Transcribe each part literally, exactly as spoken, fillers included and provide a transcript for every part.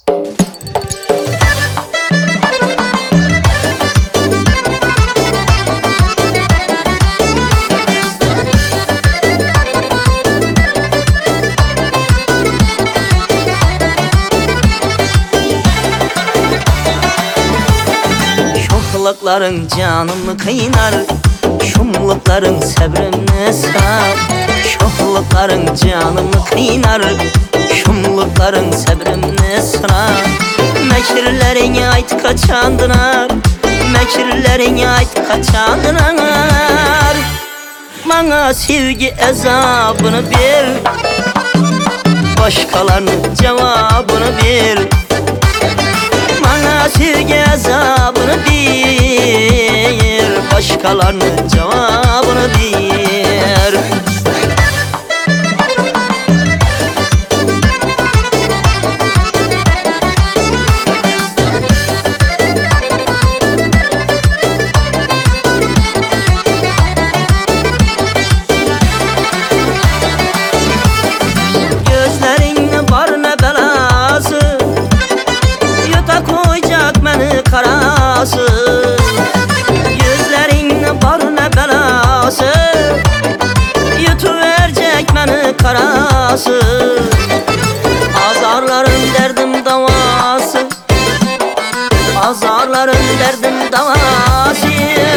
Şohlukların canımı kıynar, şumlukların sabrımı sar. Şohlukların canımı kıynar, şumlukların sabrımı sar. Mekirlerini ait kaçandılar, mekirlerini ait kaçandılar. Bana sevgi azabını ver, başkalarının cevabını ver. Bana sevgi azabını ver, başkalarının cevabını ver. Gözlerin var ne belası, yuta koyacak beni karası. Gözlerin var ne belası, yutuverecek beni karası. Azarların derdim davası, azarların derdim davası.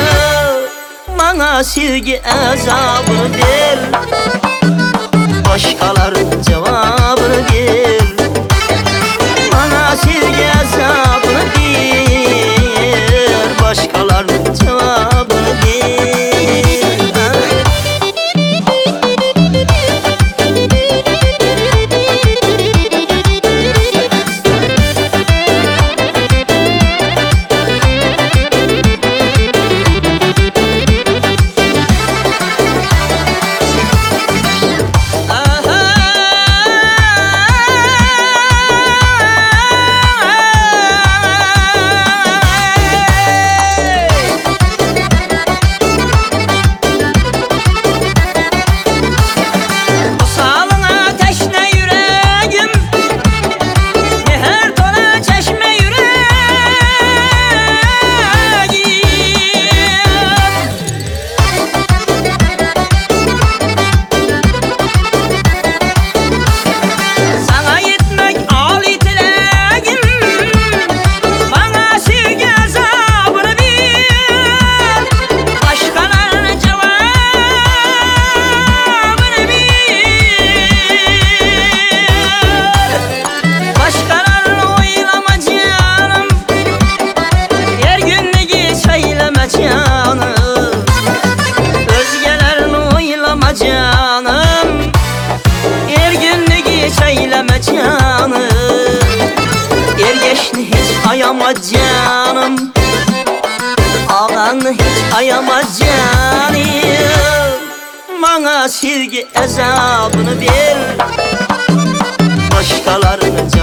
Bana sevgi azabını ver, başkalarının cevabını ver. Bana sevgi azabını ver, başkalarının cevabını ver. Canım, er günlü geç eyleme canım, er geçni hiç ayama canım, ağanı hiç ayama canım. Bana sevgi azabını ver, başkalarının